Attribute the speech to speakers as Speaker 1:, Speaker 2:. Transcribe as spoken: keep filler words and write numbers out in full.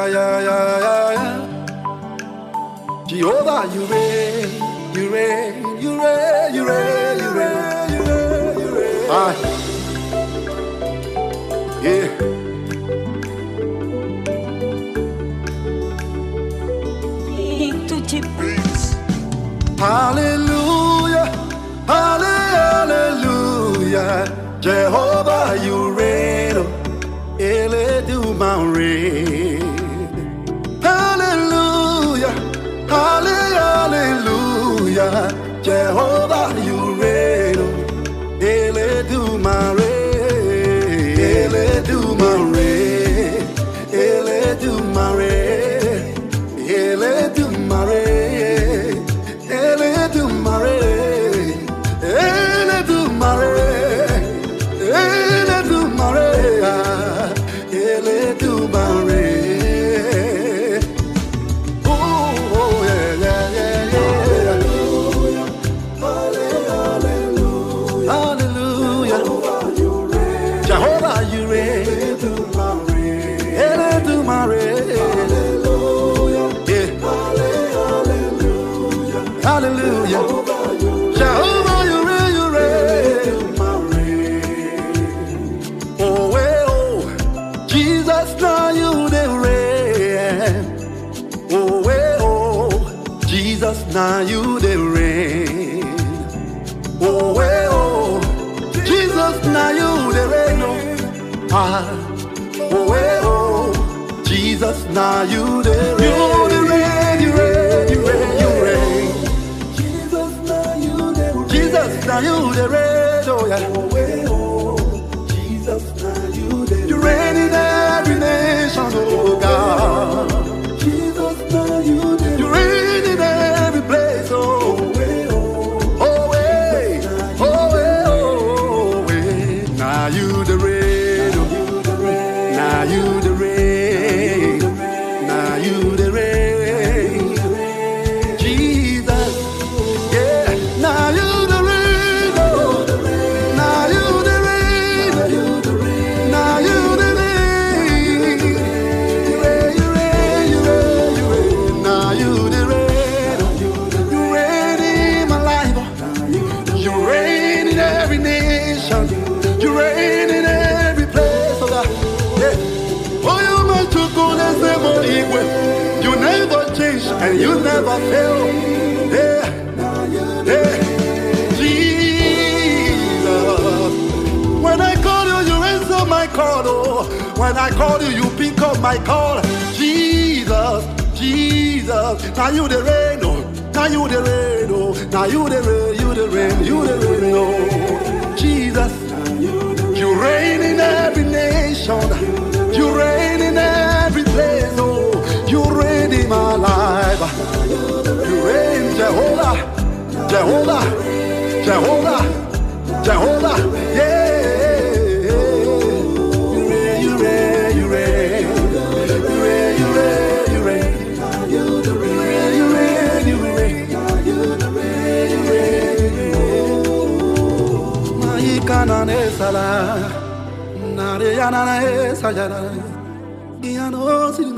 Speaker 1: yeah, yeah, yeah, yeah, yeah. Jehovah, you reign, you reign, you reign, you reign, you reign, you reign, you reign. Ah, yeah. Hallelujah, hallelujah, Jehovah, you reign, Eledumare. Hallelujah, hallelujah, Jehovah, you reign, Eledumare, Eledumare, Eledumare, Eledumare. Hallelujah, Jehovah, you reign, you reign. Oh, well, oh, Jesus, now you the reign. Oh, well, oh, Jesus, now you the reign. Oh, well, oh, Jesus, now you the reign. Oh, ah, oh, well, oh, Jesus, now you the reign. You the reign, you reign, you reign, you reign. Now you the reign, oh yeah. Oh, oh, Jesus, now you the reign. You reign in every nation, oh God. Jesus, now you the reign. You reign in every place, oh. Oh, oh, way, oh, way, oh, way. Now you the reign, now you the reign, now you the reign. Jesus, yeah, now you. You never change and you never fail. Yeah, yeah, Jesus. When I call you, you answer my call. Oh, when I call you, you pick up my call. Jesus, Jesus. Now you the reign, oh. Now you the reign, oh. Now you the reign, you the reign, you the reign, oh. Jesus, you reign in every nation. You reign in every place, oh. You reign in my life. You reign, Jehovah, Jehovah, Jehovah, Jehovah, yeah. You reign, you reign, you reign, you reign, you reign, you reign. You reign, you reign, you reign, you reign. Maikana ne sala, na re yana na e sayana, iano si.